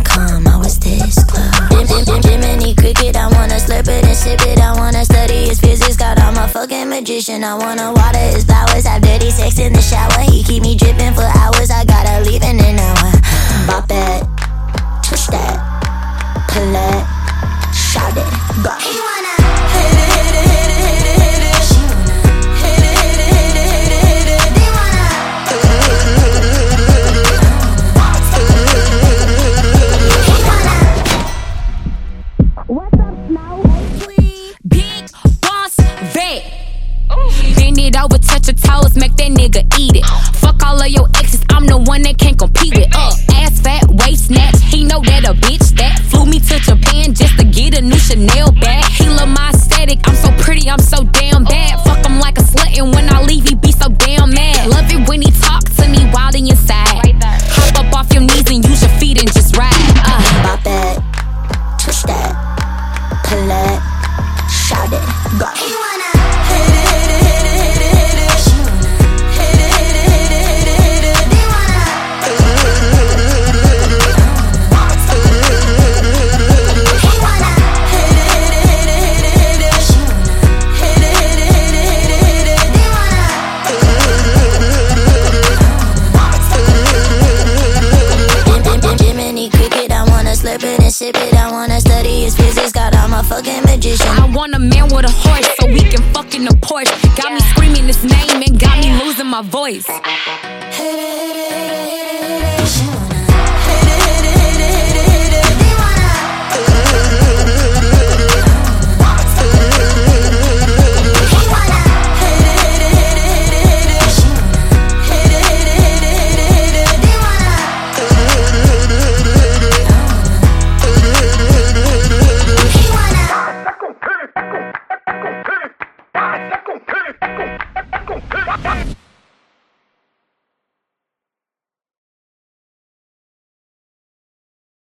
come, I was this close. Jiminy Cricket, I wanna slurp it and sip it. I wanna study his physics, God, I'm a fucking magician. I wanna water his flowers, have dirty sex in the shower. He keep me dripping for hours, I gotta leave in an hour. Bop that, touch that, pull that, shout it, go. He wanna hit it, hit it, hit it, hit it, hit it. She wanna hit it, hit it, hit it, hit it, hit it. They wanna hit it, hit it, hit it, hit it, hit it. He wanna. What's up, Snow? Big boss vet. Bend it over, touch your toes, make that nigga eat it. Fuck all of your exes, I'm the one that can't compete with. Ass fat, waist snatch, he know that a bitch that flew me to Japan just to get a new Chanel bag. He love my aesthetic, I'm so pretty, I'm so damn bad. Fuck him like a slut, and when I leave, he be so damn mad. Love it when he talk to me wild in your side. Hop up off your knees and use your feet and just ride. Bop that, twist that, pull that, shout it, go. He wanna hit it, hit it, hit it, hit it, hit it. She wanna hit it, hit it, hit it, hit it, hit it. They wanna hit it, hit it, hit it, hit it, hit it. He wanna hit it, hit it, hit it, hit it, hit it. She wanna hit it, hit it, hit it, hit it, hit it. They wanna hit it, hit it, hit it, hit it, hit it. Jiminy Cricket, I wanna slurp it and sip it. I wanna study his physics, God, I'm a fucking magician. I want a man with a horse so we can fuck in the Porsche. Got me screaming his name and got me losing my voice. Hit it.